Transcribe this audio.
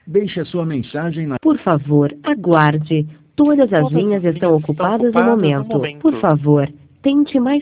Deixe a sua mensagem na... Por favor, aguarde. Todas as linhas estão ocupadas no momento. Por favor, tente mais